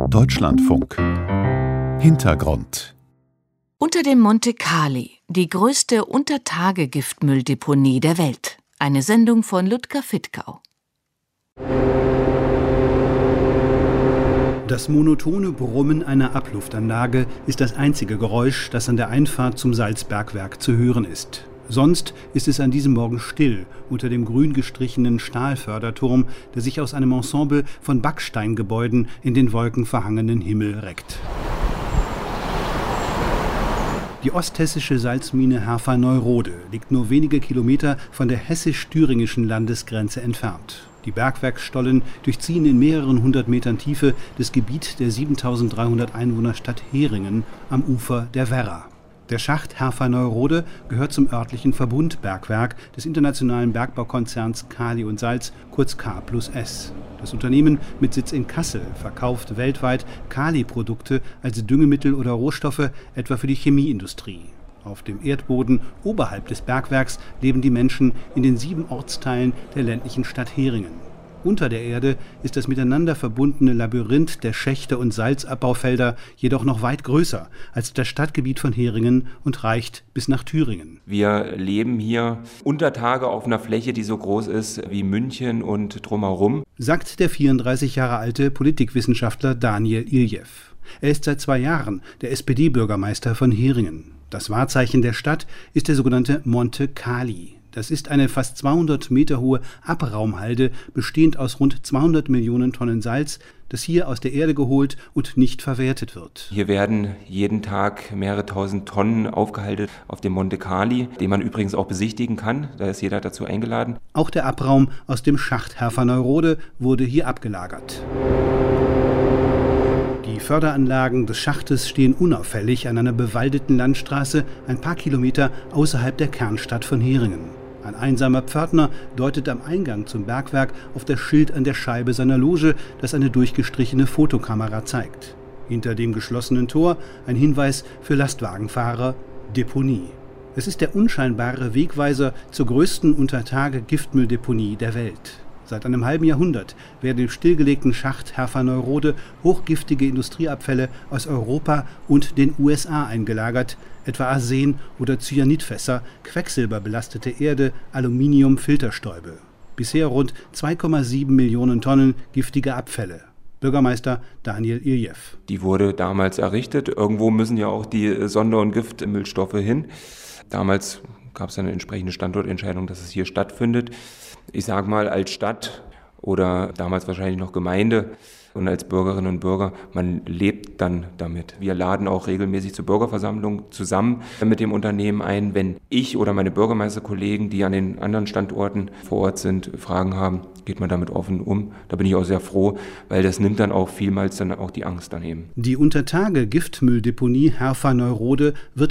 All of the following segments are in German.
Deutschlandfunk. Hintergrund. Unter dem Monte Cali, die größte Untertage-Giftmülldeponie der Welt. Eine Sendung von Ludger Fittkau. Das monotone Brummen einer Abluftanlage ist das einzige Geräusch, das an der Einfahrt zum Salzbergwerk zu hören ist. Sonst ist es an diesem Morgen still unter dem grün gestrichenen Stahlförderturm, der sich aus einem Ensemble von Backsteingebäuden in den wolkenverhangenen Himmel reckt. Die osthessische Salzmine Herfahneurode liegt nur wenige Kilometer von der hessisch-thüringischen Landesgrenze entfernt. Die Bergwerksstollen durchziehen in mehreren hundert Metern Tiefe das Gebiet der 7.300 Einwohnerstadt Heringen am Ufer der Werra. Der Schacht Herfahneurode gehört zum örtlichen Verbundbergwerk des internationalen Bergbaukonzerns Kali und Salz, kurz K+S. Das Unternehmen mit Sitz in Kassel verkauft weltweit Kali-Produkte als Düngemittel oder Rohstoffe, etwa für die Chemieindustrie. Auf dem Erdboden oberhalb des Bergwerks leben die Menschen in den 7 Ortsteilen der ländlichen Stadt Heringen. Unter der Erde ist das miteinander verbundene Labyrinth der Schächte und Salzabbaufelder jedoch noch weit größer als das Stadtgebiet von Heringen und reicht bis nach Thüringen. Wir leben hier unter Tage auf einer Fläche, die so groß ist wie München und drumherum, sagt der 34 Jahre alte Politikwissenschaftler Daniel Iljew. Er ist seit 2 Jahren der SPD-Bürgermeister von Heringen. Das Wahrzeichen der Stadt ist der sogenannte Monte Cali. Das ist eine fast 200 Meter hohe Abraumhalde, bestehend aus rund 200 Millionen Tonnen Salz, das hier aus der Erde geholt und nicht verwertet wird. Hier werden jeden Tag mehrere tausend Tonnen aufgehalten auf dem Monte Cali, den man übrigens auch besichtigen kann. Da ist jeder dazu eingeladen. Auch der Abraum aus dem Schacht Herfahneurode wurde hier abgelagert. Die Förderanlagen des Schachtes stehen unauffällig an einer bewaldeten Landstraße ein paar Kilometer außerhalb der Kernstadt von Heringen. Ein einsamer Pförtner deutet am Eingang zum Bergwerk auf das Schild an der Scheibe seiner Loge, das eine durchgestrichene Fotokamera zeigt. Hinter dem geschlossenen Tor ein Hinweis für Lastwagenfahrer: Deponie. Es ist der unscheinbare Wegweiser zur größten Untertage-Giftmülldeponie der Welt. Seit einem halben Jahrhundert werden im stillgelegten Schacht Herfahneurode hochgiftige Industrieabfälle aus Europa und den USA eingelagert, etwa Arsen- oder Cyanidfässer, quecksilberbelastete Erde, Aluminiumfilterstäube. Bisher rund 2,7 Millionen Tonnen giftige Abfälle. Bürgermeister Daniel Iljew. Die wurde damals errichtet. Irgendwo müssen ja auch die Sonder- und Giftmüllstoffe hin. Damals gab es eine entsprechende Standortentscheidung, dass es hier stattfindet. Ich sage mal, als Stadt oder damals wahrscheinlich noch Gemeinde und als Bürgerinnen und Bürger, man lebt dann damit. Wir laden auch regelmäßig zur Bürgerversammlung zusammen mit dem Unternehmen ein. Wenn ich oder meine Bürgermeisterkollegen, die an den anderen Standorten vor Ort sind, Fragen haben, geht man damit offen um. Da bin ich auch sehr froh, weil das nimmt dann auch vielmals dann auch die Angst daneben. Die Untertage-Giftmülldeponie Herfahneurode wird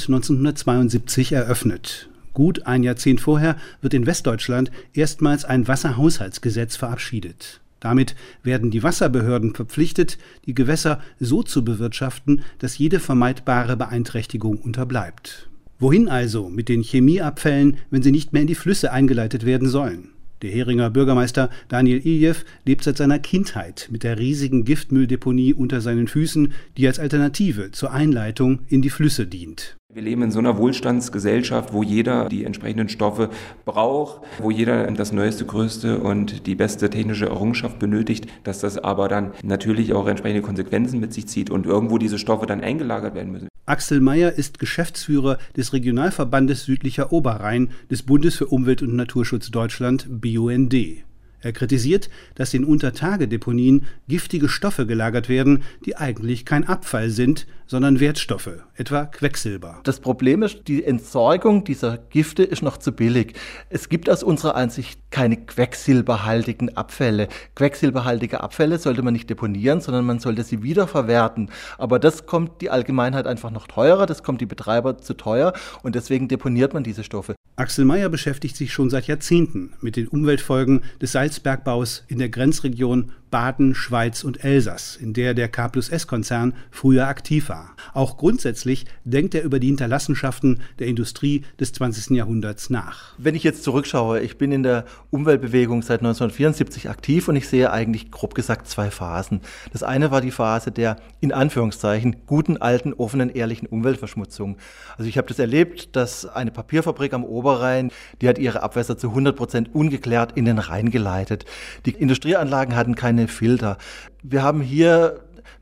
1972 eröffnet. Gut ein Jahrzehnt vorher wird in Westdeutschland erstmals ein Wasserhaushaltsgesetz verabschiedet. Damit werden die Wasserbehörden verpflichtet, die Gewässer so zu bewirtschaften, dass jede vermeidbare Beeinträchtigung unterbleibt. Wohin also mit den Chemieabfällen, wenn sie nicht mehr in die Flüsse eingeleitet werden sollen? Der Heringer Bürgermeister Daniel Iljew lebt seit seiner Kindheit mit der riesigen Giftmülldeponie unter seinen Füßen, die als Alternative zur Einleitung in die Flüsse dient. Wir leben in so einer Wohlstandsgesellschaft, wo jeder die entsprechenden Stoffe braucht, wo jeder das Neueste, Größte und die beste technische Errungenschaft benötigt, dass das aber dann natürlich auch entsprechende Konsequenzen mit sich zieht und irgendwo diese Stoffe dann eingelagert werden müssen. Axel Meyer ist Geschäftsführer des Regionalverbandes Südlicher Oberrhein des Bundes für Umwelt und Naturschutz Deutschland, BUND. Er kritisiert, dass in Untertagedeponien giftige Stoffe gelagert werden, die eigentlich kein Abfall sind, sondern Wertstoffe, etwa Quecksilber. Das Problem ist, die Entsorgung dieser Gifte ist noch zu billig. Es gibt aus unserer Ansicht keine quecksilberhaltigen Abfälle. Quecksilberhaltige Abfälle sollte man nicht deponieren, sondern man sollte sie wiederverwerten. Aber das kommt die Allgemeinheit einfach noch teurer, das kommt die Betreiber zu teuer und deswegen deponiert man diese Stoffe. Axel Meyer beschäftigt sich schon seit Jahrzehnten mit den Umweltfolgen des Salzbergbaus in der Grenzregion Baden, Schweiz und Elsass, in der der K+S-Konzern früher aktiv war. Auch grundsätzlich denkt er über die Hinterlassenschaften der Industrie des 20. Jahrhunderts nach. Wenn ich jetzt zurückschaue, ich bin in der Umweltbewegung seit 1974 aktiv und ich sehe eigentlich grob gesagt 2 Phasen. Das eine war die Phase der, in Anführungszeichen, guten, alten, offenen, ehrlichen Umweltverschmutzung. Also ich habe das erlebt, dass eine Papierfabrik am Oberrhein, die hat ihre Abwässer zu 100% ungeklärt in den Rhein geleitet. Die Industrieanlagen hatten keine Filter. Wir haben hier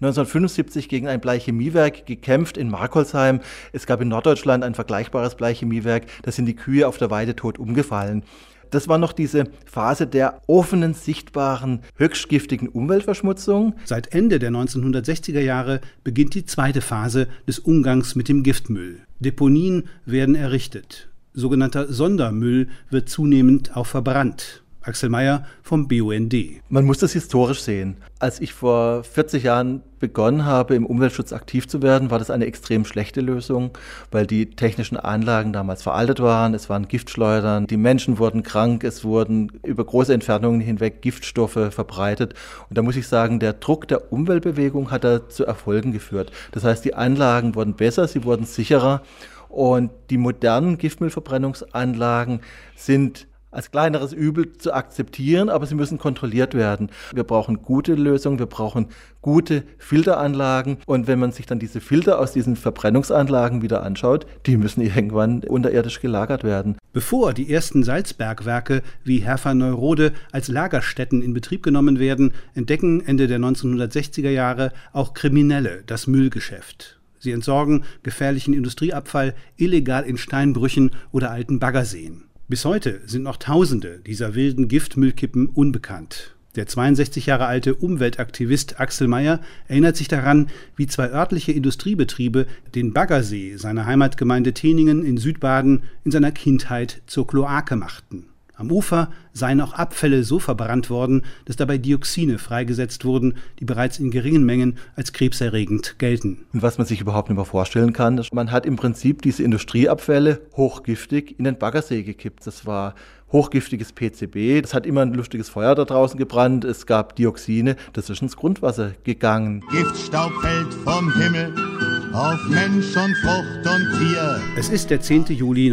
1975 gegen ein Bleichemiewerk gekämpft in Markolsheim. Es gab in Norddeutschland ein vergleichbares Bleichemiewerk. Da sind die Kühe auf der Weide tot umgefallen. Das war noch diese Phase der offenen, sichtbaren, höchst giftigen Umweltverschmutzung. Seit Ende der 1960er Jahre beginnt die zweite Phase des Umgangs mit dem Giftmüll. Deponien werden errichtet. Sogenannter Sondermüll wird zunehmend auch verbrannt. Axel Meyer vom BUND. Man muss das historisch sehen. Als ich vor 40 Jahren begonnen habe, im Umweltschutz aktiv zu werden, war das eine extrem schlechte Lösung, weil die technischen Anlagen damals veraltet waren. Es waren Giftschleudern, die Menschen wurden krank, es wurden über große Entfernungen hinweg Giftstoffe verbreitet. Und da muss ich sagen, der Druck der Umweltbewegung hat da zu Erfolgen geführt. Das heißt, die Anlagen wurden besser, sie wurden sicherer und die modernen Giftmüllverbrennungsanlagen sind als kleineres Übel zu akzeptieren, aber sie müssen kontrolliert werden. Wir brauchen gute Lösungen, wir brauchen gute Filteranlagen und wenn man sich dann diese Filter aus diesen Verbrennungsanlagen wieder anschaut, die müssen irgendwann unterirdisch gelagert werden. Bevor die ersten Salzbergwerke wie Herferneuroda als Lagerstätten in Betrieb genommen werden, entdecken Ende der 1960er Jahre auch Kriminelle das Müllgeschäft. Sie entsorgen gefährlichen Industrieabfall illegal in Steinbrüchen oder alten Baggerseen. Bis heute sind noch Tausende dieser wilden Giftmüllkippen unbekannt. Der 62 Jahre alte Umweltaktivist Axel Meyer erinnert sich daran, wie 2 örtliche Industriebetriebe den Baggersee seiner Heimatgemeinde Teningen in Südbaden in seiner Kindheit zur Kloake machten. Am Ufer seien auch Abfälle so verbrannt worden, dass dabei Dioxine freigesetzt wurden, die bereits in geringen Mengen als krebserregend gelten. Und was man sich überhaupt nicht mehr vorstellen kann, man hat im Prinzip diese Industrieabfälle hochgiftig in den Baggersee gekippt. Das war hochgiftiges PCB, das hat immer ein lustiges Feuer da draußen gebrannt, es gab Dioxine, das ist ins Grundwasser gegangen. Giftstaub fällt vom Himmel auf Mensch und Frucht und Tier. Es ist der 10. Juli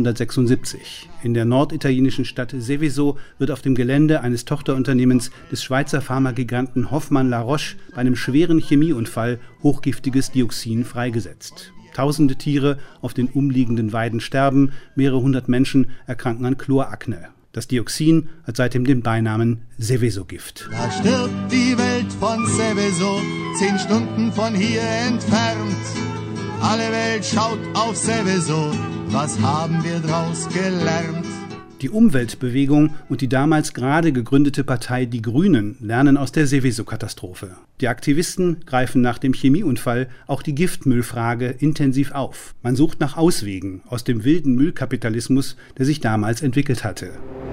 1976. In der norditalienischen Stadt Seveso wird auf dem Gelände eines Tochterunternehmens des Schweizer Pharmagiganten Hoffmann La Roche bei einem schweren Chemieunfall hochgiftiges Dioxin freigesetzt. Tausende Tiere auf den umliegenden Weiden sterben, mehrere hundert Menschen erkranken an Chlorakne. Das Dioxin hat seitdem den Beinamen Seveso-Gift. Da stirbt die Welt von Seveso, 10 Stunden von hier entfernt. Alle Welt schaut auf Seveso, was haben wir draus gelernt? Die Umweltbewegung und die damals gerade gegründete Partei Die Grünen lernen aus der Seveso-Katastrophe. Die Aktivisten greifen nach dem Chemieunfall auch die Giftmüllfrage intensiv auf. Man sucht nach Auswegen aus dem wilden Müllkapitalismus, der sich damals entwickelt hatte.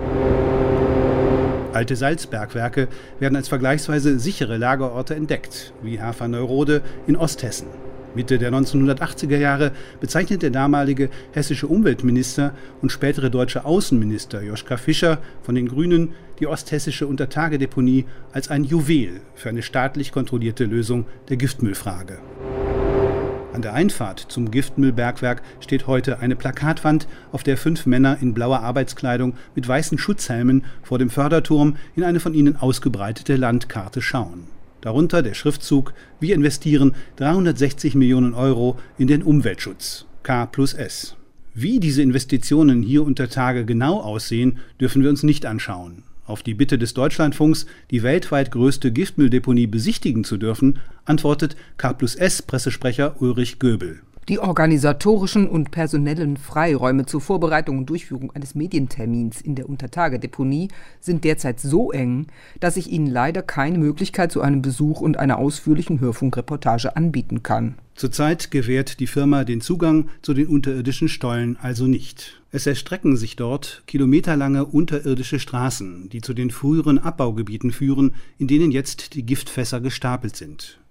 Alte Salzbergwerke werden als vergleichsweise sichere Lagerorte entdeckt, wie Herferneuroda in Osthessen. Mitte der 1980er Jahre bezeichnet der damalige hessische Umweltminister und spätere deutsche Außenminister Joschka Fischer von den Grünen die osthessische Untertagedeponie als ein Juwel für eine staatlich kontrollierte Lösung der Giftmüllfrage. An der Einfahrt zum Giftmüllbergwerk steht heute eine Plakatwand, auf der 5 Männer in blauer Arbeitskleidung mit weißen Schutzhelmen vor dem Förderturm in eine von ihnen ausgebreitete Landkarte schauen. Darunter der Schriftzug: Wir investieren 360 Millionen Euro in den Umweltschutz, K+S. Wie diese Investitionen hier unter Tage genau aussehen, dürfen wir uns nicht anschauen. Auf die Bitte des Deutschlandfunks, die weltweit größte Giftmülldeponie besichtigen zu dürfen, antwortet K+S-Pressesprecher Ulrich Göbel. Die organisatorischen und personellen Freiräume zur Vorbereitung und Durchführung eines Medientermins in der Untertagedeponie sind derzeit so eng, dass ich Ihnen leider keine Möglichkeit zu einem Besuch und einer ausführlichen Hörfunkreportage anbieten kann. Zurzeit gewährt die Firma den Zugang zu den unterirdischen Stollen also nicht. Es erstrecken sich dort kilometerlange unterirdische Straßen, die zu den früheren Abbaugebieten führen, in denen jetzt die Giftfässer gestapelt sind.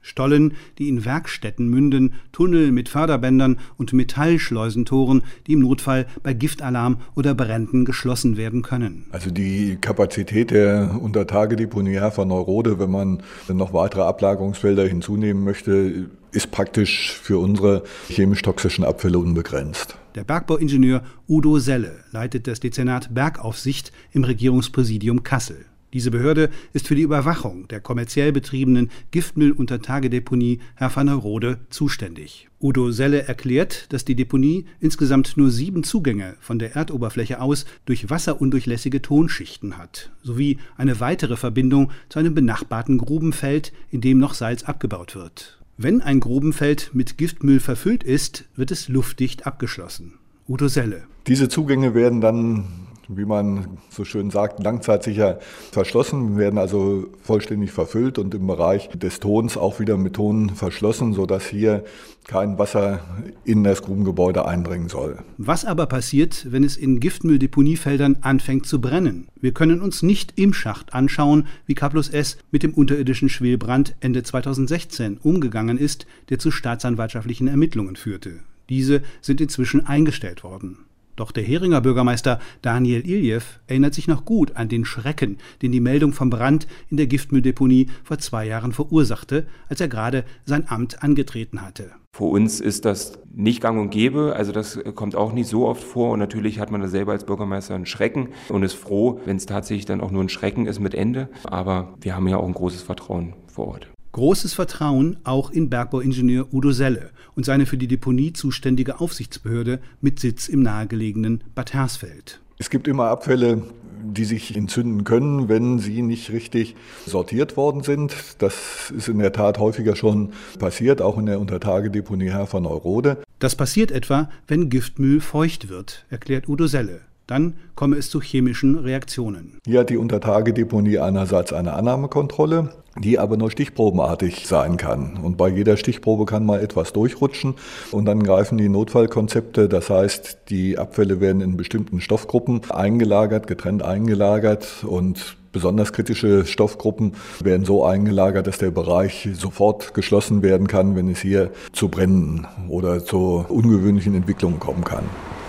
Stollen, die in Werkstätten münden, Tunnel mit Förderbändern und Metallschleusentoren, die im Notfall bei Giftalarm oder Bränden geschlossen werden können. Also die Kapazität der Untertagedeponie Herfa-Neurode, wenn man noch weitere Ablagerungsfelder hinzunehmen möchte, ist praktisch für unsere chemisch-toxischen Abfälle unbegrenzt. Der Bergbauingenieur Udo Selle leitet das Dezernat Bergaufsicht im Regierungspräsidium Kassel. Diese Behörde ist für die Überwachung der kommerziell betriebenen Giftmüll-Untertagedeponie Herfa-Neurode zuständig. Udo Selle erklärt, dass die Deponie insgesamt nur 7 Zugänge von der Erdoberfläche aus durch wasserundurchlässige Tonschichten hat, sowie eine weitere Verbindung zu einem benachbarten Grubenfeld, in dem noch Salz abgebaut wird. Wenn ein Grubenfeld mit Giftmüll verfüllt ist, wird es luftdicht abgeschlossen. Udo Selle. Diese Zugänge werden dann, wie man so schön sagt, langzeitsicher verschlossen, werden also vollständig verfüllt und im Bereich des Tons auch wieder mit Ton verschlossen, sodass hier kein Wasser in das Grubengebäude eindringen soll. Was aber passiert, wenn es in Giftmülldeponiefeldern anfängt zu brennen? Wir können uns nicht im Schacht anschauen, wie K+S mit dem unterirdischen Schwelbrand Ende 2016 umgegangen ist, der zu staatsanwaltschaftlichen Ermittlungen führte. Diese sind inzwischen eingestellt worden. Doch der Heringer Bürgermeister Daniel Iljew erinnert sich noch gut an den Schrecken, den die Meldung vom Brand in der Giftmülldeponie vor 2 Jahren verursachte, als er gerade sein Amt angetreten hatte. Für uns ist das nicht gang und gäbe, also das kommt auch nicht so oft vor und natürlich hat man da selber als Bürgermeister einen Schrecken und ist froh, wenn es tatsächlich dann auch nur ein Schrecken ist mit Ende, aber wir haben ja auch ein großes Vertrauen vor Ort. Großes Vertrauen auch in Bergbauingenieur Udo Selle und seine für die Deponie zuständige Aufsichtsbehörde mit Sitz im nahegelegenen Bad Hersfeld. Es gibt immer Abfälle, die sich entzünden können, wenn sie nicht richtig sortiert worden sind. Das ist in der Tat häufiger schon passiert, auch in der Untertagedeponie Herfa-Neurode. Das passiert etwa, wenn Giftmüll feucht wird, erklärt Udo Selle. Dann komme es zu chemischen Reaktionen. Hier hat die Untertagedeponie einerseits eine Annahmekontrolle, die aber nur stichprobenartig sein kann. Und bei jeder Stichprobe kann mal etwas durchrutschen und dann greifen die Notfallkonzepte. Das heißt, die Abfälle werden in bestimmten Stoffgruppen eingelagert, getrennt eingelagert und besonders kritische Stoffgruppen werden so eingelagert, dass der Bereich sofort geschlossen werden kann, wenn es hier zu Bränden oder zu ungewöhnlichen Entwicklungen kommen kann.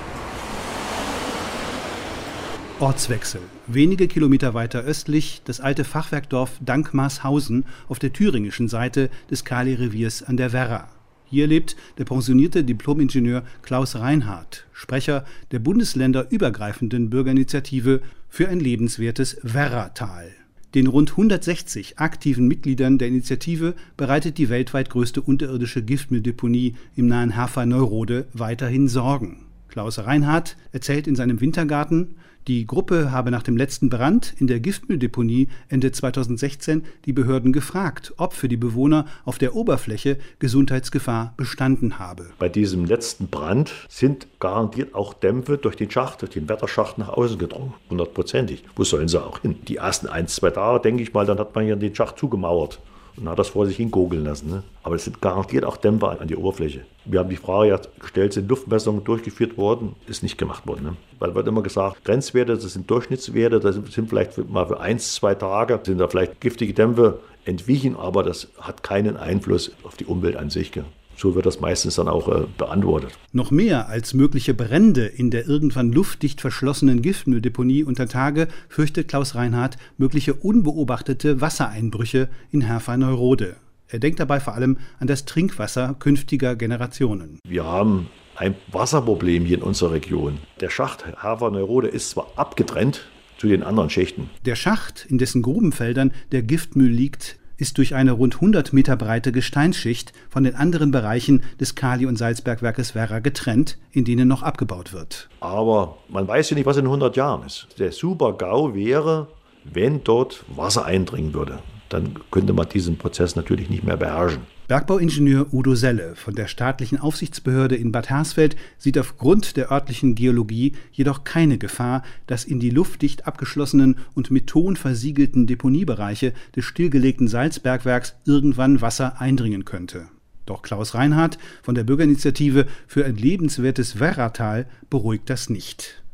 Ortswechsel. Wenige Kilometer weiter östlich das alte Fachwerkdorf Dankmarshausen auf der thüringischen Seite des Kali-Reviers an der Werra. Hier lebt der pensionierte Diplom-Ingenieur Klaus Reinhardt, Sprecher der bundesländerübergreifenden Bürgerinitiative für ein lebenswertes Werratal. Den rund 160 aktiven Mitgliedern der Initiative bereitet die weltweit größte unterirdische Giftmülldeponie im nahen Herfa-Neurode weiterhin Sorgen. Klaus Reinhardt erzählt in seinem Wintergarten, die Gruppe habe nach dem letzten Brand in der Giftmülldeponie Ende 2016 die Behörden gefragt, ob für die Bewohner auf der Oberfläche Gesundheitsgefahr bestanden habe. Bei diesem letzten Brand sind garantiert auch Dämpfe durch den Schacht, durch den Wetterschacht nach außen gedrungen. 100%. Wo sollen sie auch hin? Die ersten 1-2 Tage, denke ich mal, dann hat man hier den Schacht zugemauert und hat das vor sich hinkogeln lassen. Ne? Aber es sind garantiert auch Dämpfer an die Oberfläche. Wir haben die Frage ja gestellt, sind Luftmessungen durchgeführt worden? Ist nicht gemacht worden. Ne? Weil wird immer gesagt, Grenzwerte, das sind Durchschnittswerte, das sind vielleicht mal für 1-2 Tage, sind da vielleicht giftige Dämpfe entwichen, aber das hat keinen Einfluss auf die Umwelt an sich. So wird das meistens dann auch beantwortet. Noch mehr als mögliche Brände in der irgendwann luftdicht verschlossenen Giftmülldeponie unter Tage fürchtet Klaus Reinhardt mögliche unbeobachtete Wassereinbrüche in Herfa-Neurode. Er denkt dabei vor allem an das Trinkwasser künftiger Generationen. Wir haben ein Wasserproblem hier in unserer Region. Der Schacht Herfa-Neurode ist zwar abgetrennt zu den anderen Schächten. Der Schacht, in dessen Grubenfeldern der Giftmüll liegt, ist durch eine rund 100 Meter breite Gesteinsschicht von den anderen Bereichen des Kali- und Salzbergwerkes Werra getrennt, in denen noch abgebaut wird. Aber man weiß ja nicht, was in 100 Jahren ist. Der Super-GAU wäre, wenn dort Wasser eindringen würde. Dann könnte man diesen Prozess natürlich nicht mehr beherrschen. Bergbauingenieur Udo Selle von der staatlichen Aufsichtsbehörde in Bad Hersfeld sieht aufgrund der örtlichen Geologie jedoch keine Gefahr, dass in die luftdicht abgeschlossenen und mit Ton versiegelten Deponiebereiche des stillgelegten Salzbergwerks irgendwann Wasser eindringen könnte. Doch Klaus Reinhardt von der Bürgerinitiative für ein lebenswertes Werratal beruhigt das nicht.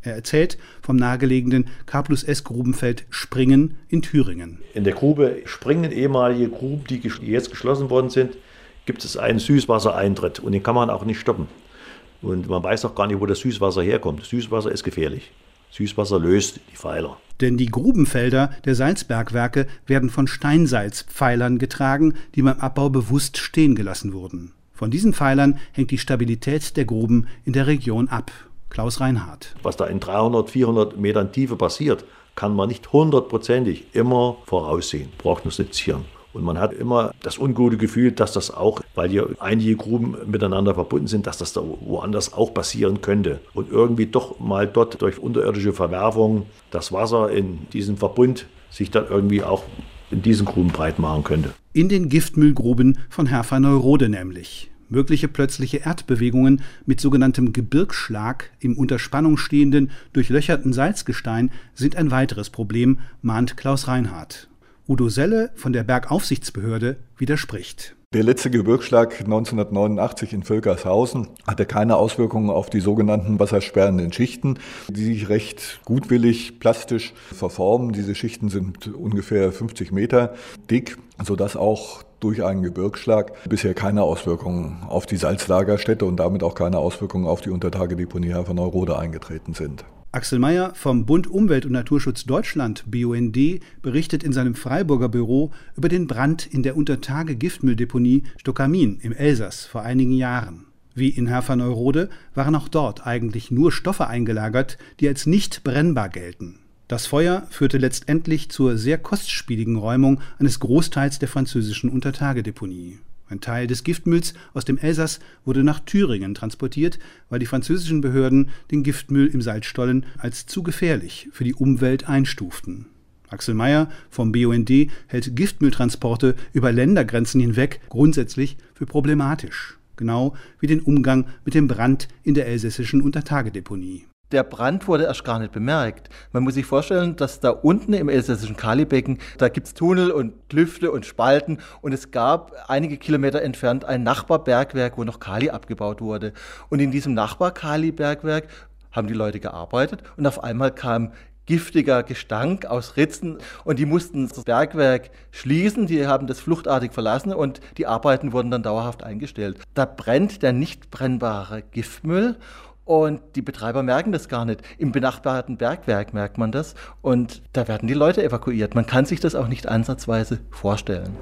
Er erzählt vom nahegelegenen K+S-Grubenfeld Springen in Thüringen. In der Grube Springen, ehemalige Gruben, die jetzt geschlossen worden sind, gibt es einen Süßwassereintritt und den kann man auch nicht stoppen. Und man weiß auch gar nicht, wo das Süßwasser herkommt. Süßwasser ist gefährlich. Süßwasser löst die Pfeiler. Denn die Grubenfelder der Salzbergwerke werden von Steinsalzpfeilern getragen, die beim Abbau bewusst stehen gelassen wurden. Von diesen Pfeilern hängt die Stabilität der Gruben in der Region ab. Klaus Reinhardt. Was da in 300, 400 Metern Tiefe passiert, kann man nicht hundertprozentig immer voraussehen, prognostizieren. Und man hat immer das ungute Gefühl, dass das auch, weil hier einige Gruben miteinander verbunden sind, dass das da woanders auch passieren könnte. Und irgendwie doch mal dort durch unterirdische Verwerfungen das Wasser in diesem Verbund sich dann irgendwie auch in diesen Gruben breit machen könnte. In den Giftmüllgruben von Herfa-Neurode nämlich. Mögliche plötzliche Erdbewegungen mit sogenanntem Gebirgsschlag im unter Spannung stehenden, durchlöcherten Salzgestein sind ein weiteres Problem, mahnt Klaus Reinhardt. Udo Selle von der Bergaufsichtsbehörde widerspricht. Der letzte Gebirgsschlag 1989 in Völkershausen hatte keine Auswirkungen auf die sogenannten wassersperrenden Schichten, die sich recht gutwillig plastisch verformen. Diese Schichten sind ungefähr 50 Meter dick, sodass auch durch einen Gebirgsschlag bisher keine Auswirkungen auf die Salzlagerstätte und damit auch keine Auswirkungen auf die Untertagedeponie Herfa-Neurode eingetreten sind. Axel Meyer vom Bund Umwelt und Naturschutz Deutschland, BUND, berichtet in seinem Freiburger Büro über den Brand in der Untertage-Giftmülldeponie Stockamin im Elsass vor einigen Jahren. Wie in Herfa-Neurode waren auch dort eigentlich nur Stoffe eingelagert, die als nicht brennbar gelten. Das Feuer führte letztendlich zur sehr kostspieligen Räumung eines Großteils der französischen Untertagedeponie. Ein Teil des Giftmülls aus dem Elsass wurde nach Thüringen transportiert, weil die französischen Behörden den Giftmüll im Salzstollen als zu gefährlich für die Umwelt einstuften. Axel Meyer vom BUND hält Giftmülltransporte über Ländergrenzen hinweg grundsätzlich für problematisch. Genau wie den Umgang mit dem Brand in der elsässischen Untertagedeponie. Der Brand wurde erst gar nicht bemerkt. Man muss sich vorstellen, dass da unten im elsässischen Kalibecken, da gibt es Tunnel und Klüfte und Spalten und es gab einige Kilometer entfernt ein Nachbarbergwerk, wo noch Kali abgebaut wurde. Und in diesem Nachbar-Kali-Bergwerk haben die Leute gearbeitet und auf einmal kam giftiger Gestank aus Ritzen und die mussten das Bergwerk schließen, die haben das fluchtartig verlassen und die Arbeiten wurden dann dauerhaft eingestellt. Da brennt der nicht brennbare Giftmüll. Und die Betreiber merken das gar nicht. Im benachbarten Bergwerk merkt man das und da werden die Leute evakuiert. Man kann sich das auch nicht ansatzweise vorstellen.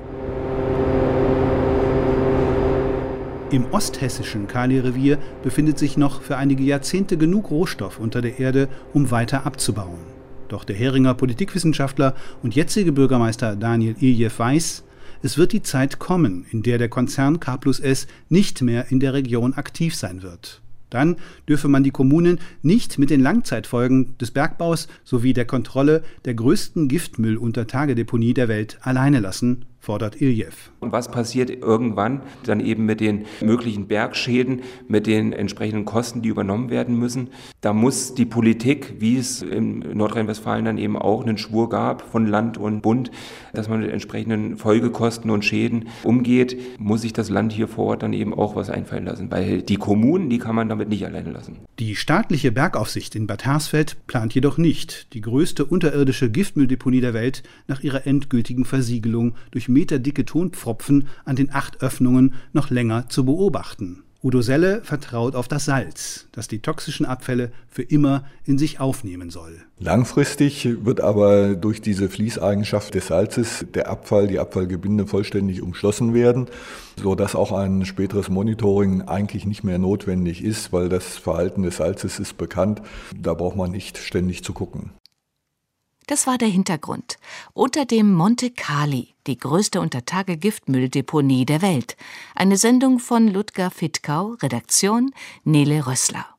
Im osthessischen Kali-Revier befindet sich noch für einige Jahrzehnte genug Rohstoff unter der Erde, um weiter abzubauen. Doch der Heringer Politikwissenschaftler und jetzige Bürgermeister Daniel Iljev weiß, es wird die Zeit kommen, in der der Konzern K+S nicht mehr in der Region aktiv sein wird. Dann dürfe man die Kommunen nicht mit den Langzeitfolgen des Bergbaus sowie der Kontrolle der größten Giftmüll-Untertagedeponie der Welt alleine lassen, fordert Iljev. Und was passiert irgendwann dann eben mit den möglichen Bergschäden, mit den entsprechenden Kosten, die übernommen werden müssen? Da muss die Politik, wie es in Nordrhein-Westfalen dann eben auch einen Schwur gab von Land und Bund, dass man mit entsprechenden Folgekosten und Schäden umgeht, muss sich das Land hier vor Ort dann eben auch was einfallen lassen. Weil die Kommunen, die kann man damit nicht alleine lassen. Die staatliche Bergaufsicht in Bad Hersfeld plant jedoch nicht, die größte unterirdische Giftmülldeponie der Welt nach ihrer endgültigen Versiegelung durch meterdicke Tonpfropfen an den 8 Öffnungen noch länger zu beobachten. Udo Selle vertraut auf das Salz, das die toxischen Abfälle für immer in sich aufnehmen soll. Langfristig wird aber durch diese Fließeigenschaft des Salzes die Abfallgebinde vollständig umschlossen werden, sodass auch ein späteres Monitoring eigentlich nicht mehr notwendig ist, weil das Verhalten des Salzes ist bekannt. Da braucht man nicht ständig zu gucken. Das war der Hintergrund. Unter dem Monte Kali, die größte Untertage-Giftmülldeponie der Welt. Eine Sendung von Ludger Fittkau, Redaktion Nele Rössler.